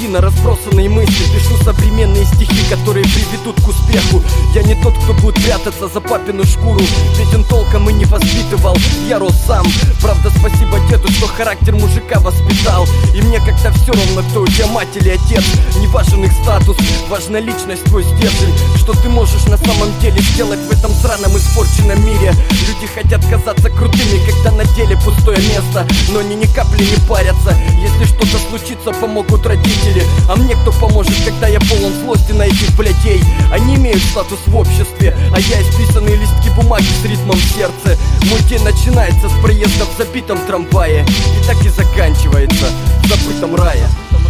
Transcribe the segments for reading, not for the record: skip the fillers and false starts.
на разбросанные мысли. Пишу современные стихи, которые приведут к успеху. Я не тот, кто будет прятаться за папину шкуру, ведь он толком и не воспитывал, я рос сам. Правда, спасибо деду, что характер мужика воспитал. И мне как-то все равно, кто у тебя мать или отец. Не важен их статус, важна личность, твой стержень. Что ты можешь на самом деле сделать в этом сраном испорченном мире. Люди хотят казаться крутыми, когда на деле пустое место, но они ни капли не парятся. Если что-то случится, помогут родители. А мне кто поможет, когда я полон злости на этих блядей? Они имеют статус в обществе, а я исписанные листки бумаги с ритмом в сердце. Мой день начинается с проезда в забитом трамвае и так и заканчивается в забытом рае.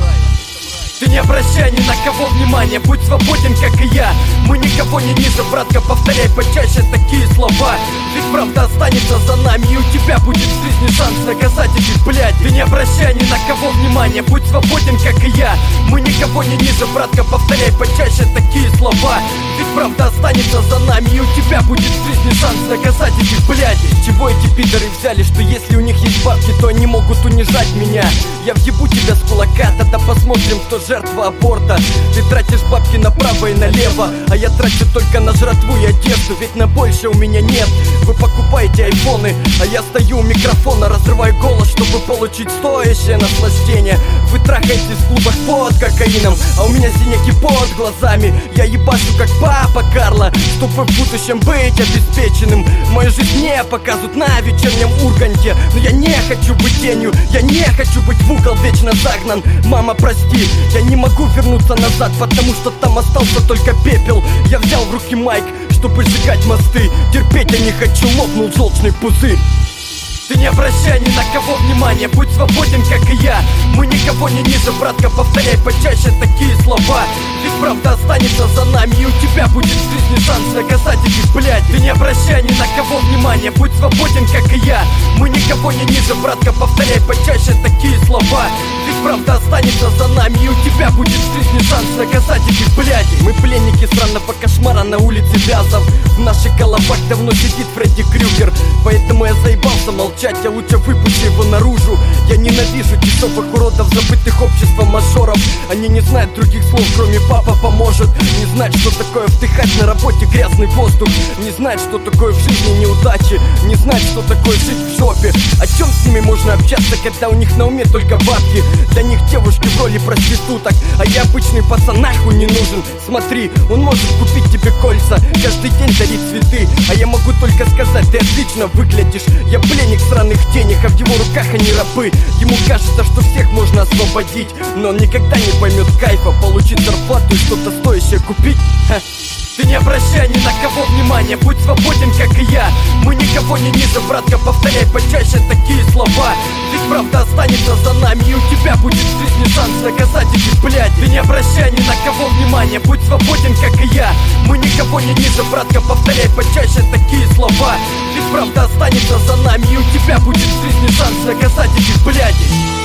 Ты не обращай ни на кого внимания, будь свободен, как и я. Мы никого не ниже, братка, повторяй почаще такие слова. Ведь правда останется за нами, и у тебя будет в жизни шанс наказать этих, блядь. Ты не обращай ни на кого внимания, будь свободен, как и я. Мы никого не ниже, братка, повторяй почаще такие слова. Ведь правда останется за нами, и у тебя будет в жизни шанс наказать этих, блядь. Чего эти пидоры взяли, что если у них есть бабки, то они могут унижать меня? Я въебу тебя с кулака, тогда посмотрим, кто жертва аборта. Ты тратишь бабки направо и налево, а я трачу только на жратву и одежду, ведь на больше у меня нет. Вы покупаете айфоны, а я стою у микрофона, разрываю голос, чтобы получить стоящее наслаждение. Вы трахаетесь в клубах под кокаином, а у меня синяки под глазами. Я ебашу как папа Карло, чтобы в будущем быть обеспеченным. Мою жизнь не показывают на вечернем Урганте, но я не хочу быть тенью, я не хочу быть в угол вечно загнан. Мама, прости, я не могу вернуться назад, потому что там остался только пепел. Я взял в руки майк, чтобы сжигать мосты. Терпеть я не хочу, лопнул желчный пузырь. Ты не обращай ни на кого внимания, будь свободен, как и я. Мы никого не ниже, братка, повторяй почаще такие слова. Ведь правда останется за нами, и у тебя будет в жизни шанс наказать этих, блядь. Ты не обращай ни на кого внимания, будь свободен, как и я. Мы никого не ниже, братка, повторяй почаще такие слова. Ведь правда останется за нами, и у тебя будет в жизни шанс наказать этих, блядь. Мы пленники сраного кошмара на улице Вязов. В наших головах давно сидит Фредди Крюгер, поэтому я заебался молчать, я лучше выпущу его наружу. Я ненавижу дешевых уродов, забытых обществом мажоров. Они не знают других слов, кроме папа поможет. Не знают, что такое вдыхать на работе грязный воздух. Не знают, что такое в жизни неудачи. Не знают, что такое жить в жопе. О чем с ними можно общаться, когда у них на уме только бабки? Для них девушки в роли проституток, а я обычный пацан, нахуй не нужен. Смотри, он может купить тебе кольца, каждый день дарить цветы, а я могу только сказать, ты отлично выглядишь. Я пленник сраных денег, а в его руках они рабы. Ему кажется, что всех можно освободить, но он никогда не поймет кайфа получить зарплату и что-то стоящее купить. Ха. Ты не обращай ни на кого внимания, будь свободен, как и я. Мы никого не ниже, братка, повторяй почаще такие слова. Ведь правда останется за нами, и у тебя будет в жизни шанс наказать этих, блядь. Ты не обращай ни на кого внимания, будь свободен, как и я. Мы никого не ниже, братка, повторяй почаще такие слова. Ведь правда останется за нами, и у тебя будет в жизни шанс наказать этих, блядь.